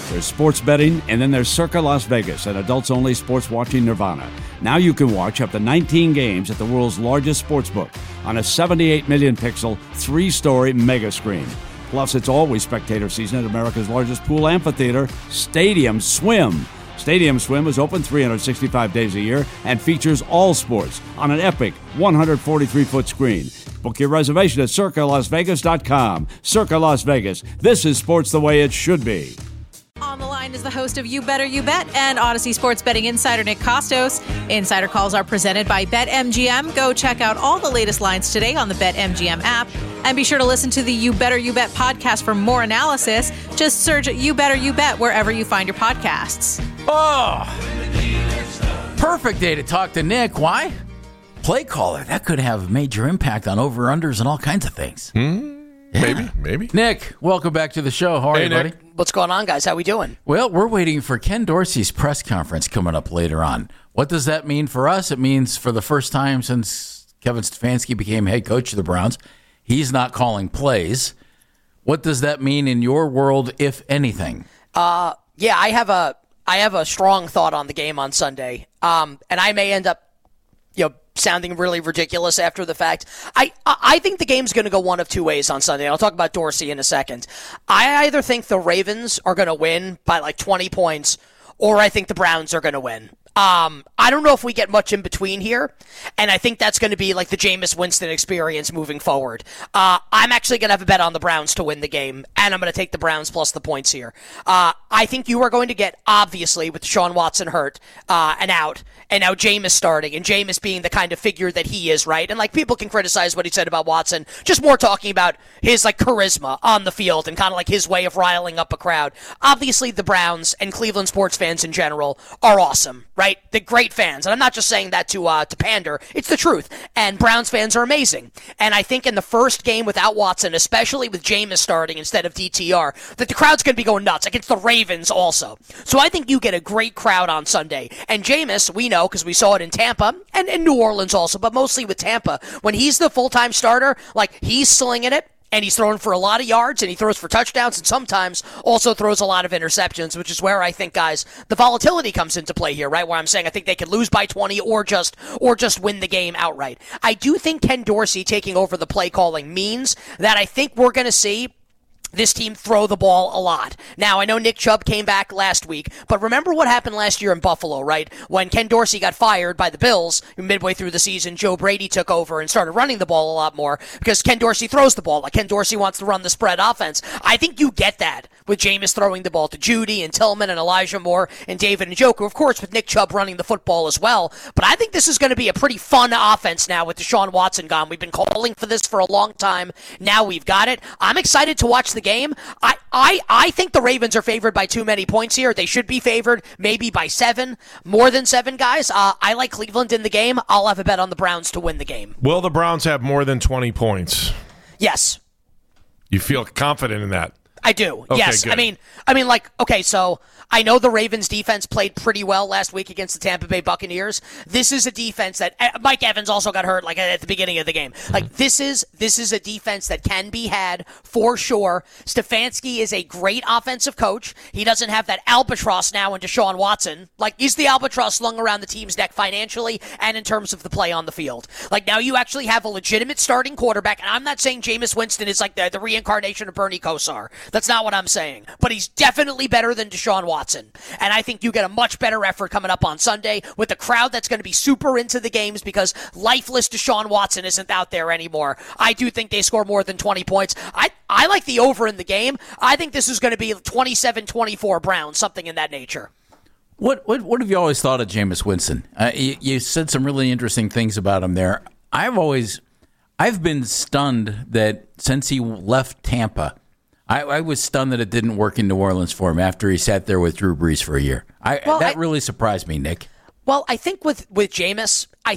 There's sports betting, and then there's Circa Las Vegas, an adults-only sports watching nirvana. Now you can watch up to 19 games at the world's largest sportsbook on a 78 million pixel, 3-story mega screen. Plus, it's always spectator season at America's largest pool amphitheater, Stadium Swim. Stadium Swim is open 365 days a year and features all sports on an epic 143-foot screen. Book your reservation at CircaLasVegas.com. Circa Las Vegas. This is sports the way it should be. On the line is the host of You Better You Bet and Odyssey Sports Betting Insider Nick Kostos. Insider calls are presented by BetMGM. Go check out all the latest lines today on the BetMGM app. And be sure to listen to the You Better You Bet podcast for more analysis. Just search You Better You Bet wherever you find your podcasts. Oh, perfect day to talk to Nick. Why? Play caller. That could have major impact on over-unders and all kinds of things. Yeah. Maybe. Nick, welcome back to the show. How are you, buddy? What's going on, guys? How we doing? Well, we're waiting for Ken Dorsey's press conference coming up later on. What does that mean for us? It means for the first time since Kevin Stefanski became head coach of the Browns, he's not calling plays. What does that mean in your world, if anything? Yeah, I have a strong thought on the game on Sunday, and I may end up, sounding really ridiculous after the fact. I think the game's going to go one of two ways on Sunday. I'll talk about Dorsey in a second. I either think the Ravens are going to win by like 20 points, or I think the Browns are going to win. I don't know if we get much in between here, and I think that's going to be like the Jameis Winston experience moving forward. I'm actually going to have a bet on the Browns to win the game, and I'm going to take the Browns plus the points here. I think you are going to get, obviously, with Deshaun Watson hurt and out, and now Jameis starting, and Jameis being the kind of figure that he is, right? And, people can criticize what he said about Watson, just more talking about his, charisma on the field and kind of, his way of riling up a crowd. Obviously, the Browns and Cleveland sports fans in general are awesome, right? The great fans. And I'm not just saying that to pander. It's the truth. And Browns fans are amazing. And I think in the first game without Watson, especially with Jameis starting instead of DTR, that the crowd's going to be going nuts against the Ravens also. So I think you get a great crowd on Sunday. And Jameis, we know, because we saw it in Tampa and in New Orleans also, but mostly with Tampa, when he's the full-time starter, he's slinging it. And he's throwing for a lot of yards, and he throws for touchdowns, and sometimes also throws a lot of interceptions, which is where I think, guys, the volatility comes into play here, right? Where I'm saying I think they could lose by 20 or just win the game outright. I do think Ken Dorsey taking over the play calling means that I think we're going to see this team throw the ball a lot. Now, I know Nick Chubb came back last week, but remember what happened last year in Buffalo, right? When Ken Dorsey got fired by the Bills midway through the season, Joe Brady took over and started running the ball a lot more because Ken Dorsey throws the ball. Ken Dorsey wants to run the spread offense. I think you get that with Jameis throwing the ball to Judy and Tillman and Elijah Moore and David Njoku, of course, with Nick Chubb running the football as well. But I think this is going to be a pretty fun offense now with Deshaun Watson gone. We've been calling for this for a long time. Now we've got it. I'm excited to watch the game. I think the Ravens are favored by too many points here. They should be favored maybe by 7, more than 7, guys. I like Cleveland in the game. I'll have a bet on the Browns to win the game. Will the Browns have more than 20 points? Yes. You feel confident in that? I do. Okay, yes. good. I mean, okay, so I know the Ravens defense played pretty well last week against the Tampa Bay Buccaneers. This is a defense that Mike Evans also got hurt at the beginning of the game. This is a defense that can be had for sure. Stefanski is a great offensive coach. He doesn't have that albatross now in Deshaun Watson. He's the albatross slung around the team's neck financially and in terms of the play on the field. Now you actually have a legitimate starting quarterback, and I'm not saying Jameis Winston is the reincarnation of Bernie Kosar. That's not what I'm saying. But he's definitely better than Deshaun Watson. And I think you get a much better effort coming up on Sunday with a crowd that's going to be super into the games because lifeless Deshaun Watson isn't out there anymore. I do think they score more than 20 points. I like the over in the game. I think this is going to be 27-24 Browns, something in that nature. What have you always thought of Jameis Winston? You said some really interesting things about him there. I've been stunned that since he left Tampa, I was stunned that it didn't work in New Orleans for him after he sat there with Drew Brees for a year. That really surprised me, Nick. Well, I think with Jameis, I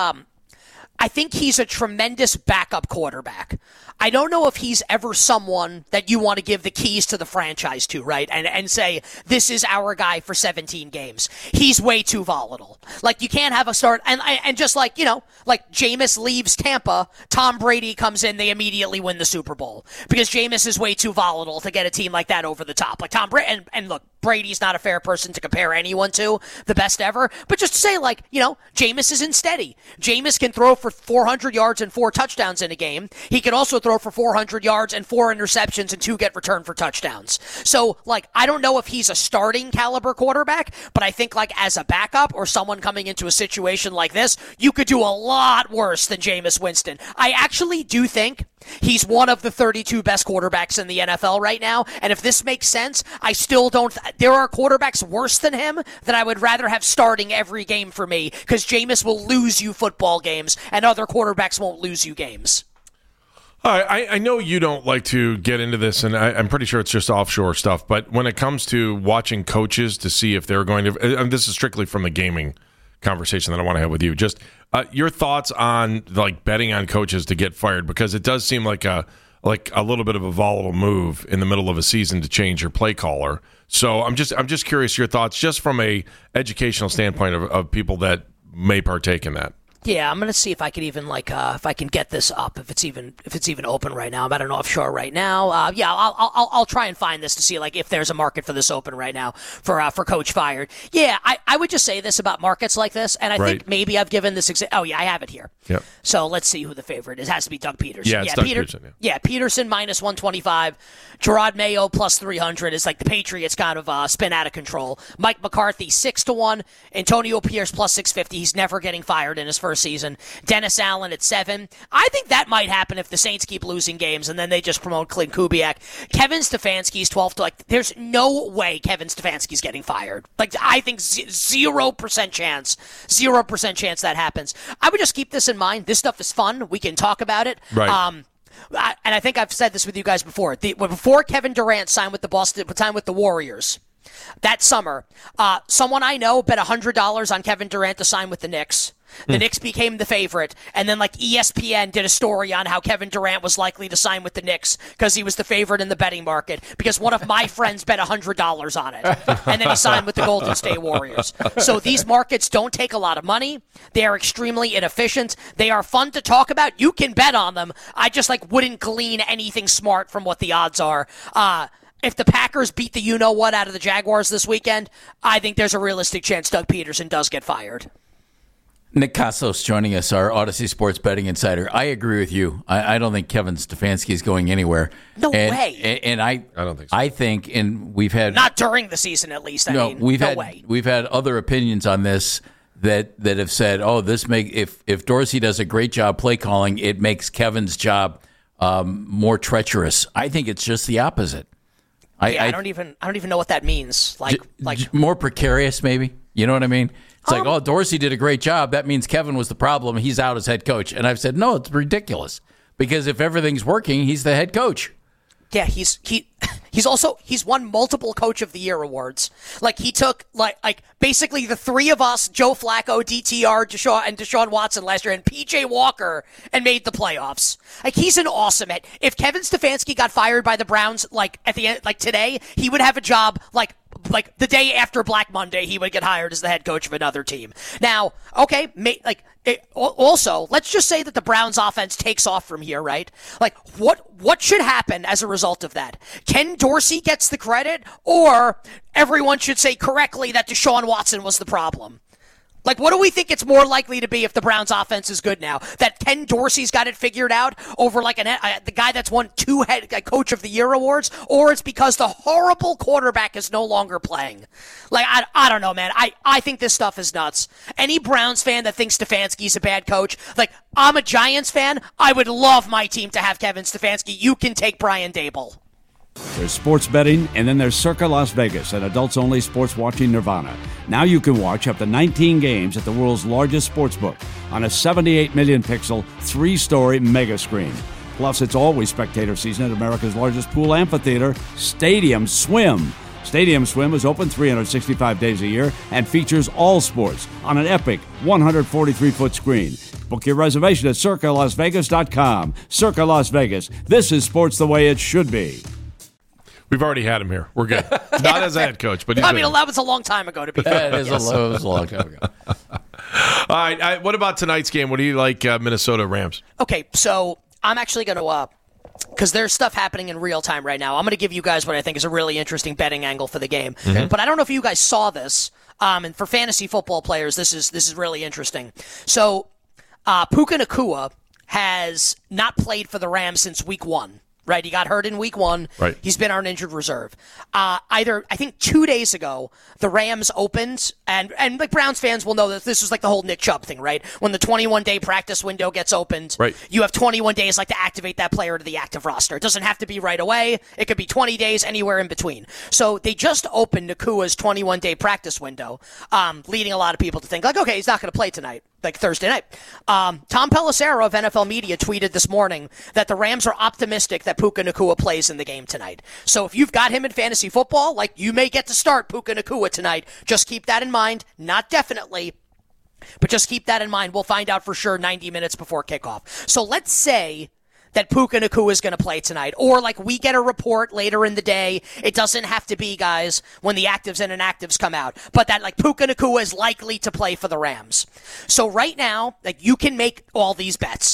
think he's a tremendous backup quarterback. I don't know if he's ever someone that you want to give the keys to the franchise to, right? And say, this is our guy for 17 games. He's way too volatile. You can't have a start. And just Jameis leaves Tampa, Tom Brady comes in, they immediately win the Super Bowl. Because Jameis is way too volatile to get a team like that over the top. Tom Brady, and look, Brady's not a fair person to compare anyone to, the best ever, but just to say, like, Jameis isn't steady. Jameis can throw for 400 yards and 4 touchdowns in a game. He can also throw for 400 yards and 4 interceptions and 2 get returned for touchdowns. So, like, I don't know if he's a starting caliber quarterback, but I think, like, as a backup or someone coming into a situation like this, you could do a lot worse than Jameis Winston. I actually do think he's one of the 32 best quarterbacks in the NFL right now, and if this makes sense, I still don't. There are quarterbacks worse than him that I would rather have starting every game for me, because Jameis will lose you football games, and other quarterbacks won't lose you games. I know you don't like to get into this, and I'm pretty sure it's just offshore stuff, but when it comes to watching coaches to see if they're going to, and this is strictly from the gaming conversation that I want to have with you, just your thoughts on like betting on coaches to get fired, because it does seem like a little bit of a volatile move in the middle of a season to change your play caller. So I'm just curious your thoughts, just from a educational standpoint of people that may partake in that. Yeah, I'm gonna see if I can even if I can get this up, if it's even open right now. I'm at an offshore right now. Yeah, I'll try and find this to see like if there's a market for this open right now for Coach fired. Yeah, I would just say this about markets like this, and I think maybe I've given this. Oh yeah, I have it here. Yep. So let's see who the favorite is. It has to be Doug Peterson. Yeah, it's Doug Peterson. Yeah, Peterson minus 125. Gerard Mayo plus 300 is like the Patriots kind of spin out of control. Mike McCarthy 6-1. Antonio Pierce plus 650. He's never getting fired in his first season. Dennis Allen at 7. I think that might happen if the Saints keep losing games and then they just promote Clint Kubiak. Kevin Stefanski's 12 to there's no way Kevin Stefanski's getting fired. Like, I think 0% chance. 0% chance that happens. I would just keep this in mind. This stuff is fun. We can talk about it. Right. And I think I've said this with you guys before. Before Kevin Durant signed with the Warriors that summer, someone I know bet $100 on Kevin Durant to sign with the Knicks. The Knicks became the favorite, and then like ESPN did a story on how Kevin Durant was likely to sign with the Knicks because he was the favorite in the betting market, because one of my friends bet $100 on it, and then he signed with the Golden State Warriors. So these markets don't take a lot of money. They are extremely inefficient. They are fun to talk about. You can bet on them. I just wouldn't glean anything smart from what the odds are. If the Packers beat the you-know-what out of the Jaguars this weekend, I think there's a realistic chance Doug Peterson does get fired. Nick Kostos joining us, our Odyssey Sports Betting Insider. I agree with you. I don't think Kevin Stefanski is going anywhere. No way. And I don't think so. I think, and we've had not during the season at least. We've had other opinions on this that have said, oh, if Dorsey does a great job play calling, it makes Kevin's job more treacherous. I think it's just the opposite. I don't even know what that means. Like more precarious, maybe. You know what I mean? It's like, oh, Dorsey did a great job. That means Kevin was the problem. He's out as head coach. And I've said, no, it's ridiculous. Because if everything's working, he's the head coach. Yeah, he's won multiple Coach of the Year awards. Like, he took like basically the three of us, Joe Flacco, DTR, Deshaun Watson last year, and PJ Walker, and made the playoffs. Like, he's an awesome head. If Kevin Stefanski got fired by the Browns at the end, today, he would have a job like the day after Black Monday, he would get hired as the head coach of another team. Now, okay, also, let's just say that the Browns offense takes off from here, right? Like, what should happen as a result of that? Ken Dorsey gets the credit, or everyone should say correctly that Deshaun Watson was the problem? Like, what do we think it's more likely to be if the Browns offense is good now? That Ken Dorsey's got it figured out over the guy that's won 2 Coach of the Year awards, or it's because the horrible quarterback is no longer playing? Like, I don't know, man. I think this stuff is nuts. Any Browns fan that thinks Stefanski's a bad coach, I'm a Giants fan. I would love my team to have Kevin Stefanski. You can take Brian Daboll. There's sports betting, and then there's Circa Las Vegas, an adults-only sports watching nirvana. Now you can watch up to 19 games at the world's largest sportsbook on a 78 million pixel, 3-story mega screen. Plus, it's always spectator season at America's largest pool amphitheater, Stadium Swim. Stadium Swim is open 365 days a year and features all sports on an epic 143-foot screen. Book your reservation at CircaLasVegas.com. Circa Las Vegas. This is sports the way it should be. We've already had him here. We're good. Not as a head coach, but he's that was a long time ago, to be fair. It was a long time ago. All right. What about tonight's game? What do you like, Minnesota Rams? Okay, so I'm actually going to because there's stuff happening in real time right now. I'm going to give you guys what I think is a really interesting betting angle for the game. Okay. But I don't know if you guys saw this. And for fantasy football players, this is really interesting. So Puka Nacua has not played for the Rams since week 1. Right, he got hurt in week 1. Right. He's been on injured reserve. I think 2 days ago, the Rams opened, and like Browns fans will know that this was like the whole Nick Chubb thing, right? When the 21-day practice window gets opened, right, you have 21 days like to activate that player to the active roster. It doesn't have to be right away. It could be 20 days, anywhere in between. So they just opened Nakua's 21-day practice window, leading a lot of people to think, like, okay, he's not going to play tonight. Like Thursday night. Tom Pelissero of NFL Media tweeted this morning that the Rams are optimistic that Puka Nacua plays in the game tonight. So if you've got him in fantasy football, like, you may get to start Puka Nacua tonight. Just keep that in mind. Not definitely, but just keep that in mind. We'll find out for sure 90 minutes before kickoff. So let's say that Puka Nacua is going to play tonight. Or like we get a report later in the day. It doesn't have to be, guys, when the actives and inactives come out. But that like Puka Nacua is likely to play for the Rams. So right now, like, you can make all these bets.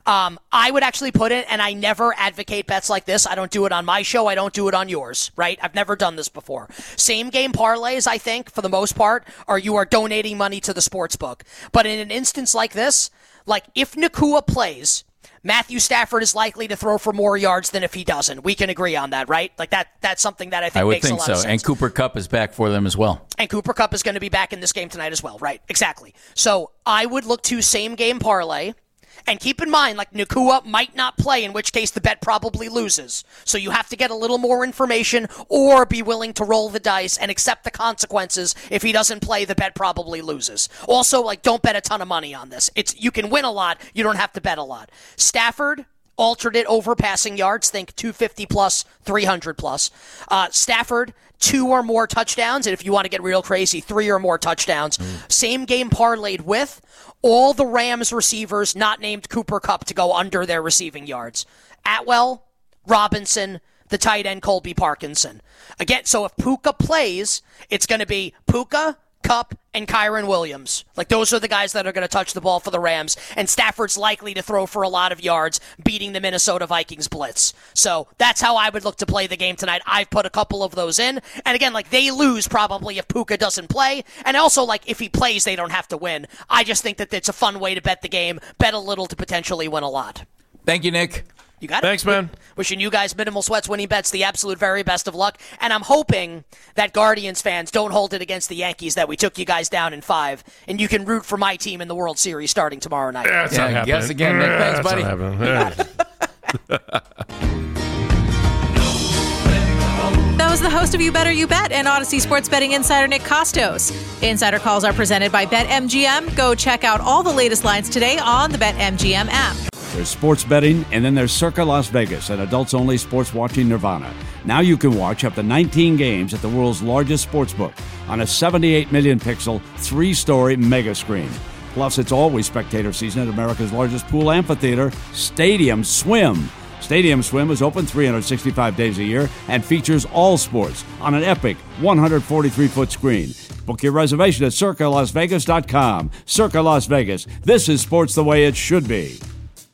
I would actually put it, and I never advocate bets like this. I don't do it on my show. I don't do it on yours, right? I've never done this before. Same game parlays, I think, for the most part, are you are donating money to the sports book. But in an instance like this, like if Nacua plays, Matthew Stafford is likely to throw for more yards than if he doesn't. We can agree on that, right? Like that's something that I think makes a lot of sense. And Cooper Kupp is back for them as well. And Cooper Kupp is going to be back in this game tonight as well, right? Exactly. So I would look to same game parlay. And keep in mind, like, Nacua might not play, in which case the bet probably loses. So you have to get a little more information or be willing to roll the dice and accept the consequences. If he doesn't play, the bet probably loses. Also, like, don't bet a ton of money on this. You can win a lot. You don't have to bet a lot. Stafford, alternate over passing yards. Think 250 plus, 300 plus. Stafford, 2 or more touchdowns. And if you want to get real crazy, 3 or more touchdowns. Same game parlayed with all the Rams receivers not named Cooper Kupp to go under their receiving yards. Atwell, Robinson, the tight end Colby Parkinson. Again, so if Puka plays, it's going to be Puka, Kupp, and Kyren Williams. Like, those are the guys that are going to touch the ball for the Rams. And Stafford's likely to throw for a lot of yards, beating the Minnesota Vikings blitz. So that's how I would look to play the game tonight. I've put a couple of those in. And again, like, they lose probably if Puka doesn't play. And also, like, if he plays, they don't have to win. I just think that it's a fun way to bet the game. Bet a little to potentially win a lot. Thank you, Nick. You got it. Thanks, man. Wishing you guys minimal sweats, winning bets, the absolute very best of luck. And I'm hoping that Guardians fans don't hold it against the Yankees that we took you guys down in 5, and you can root for my team in the World Series starting tomorrow night. That's not happening. Guess again, Nick. Thanks, buddy. That was the host of You Better You Bet and Odyssey Sports Betting Insider Nick Costos. Insider calls are presented by BetMGM. Go check out all the latest lines today on the BetMGM app. There's sports betting, and then there's Circa Las Vegas, an adults-only sports watching nirvana. Now you can watch up to 19 games at the world's largest sportsbook on a 78 million pixel, 3-story mega screen. Plus, it's always spectator season at America's largest pool amphitheater, Stadium Swim. Stadium Swim is open 365 days a year and features all sports on an epic 143-foot screen. Book your reservation at CircaLasVegas.com. Circa Las Vegas. This is sports the way it should be.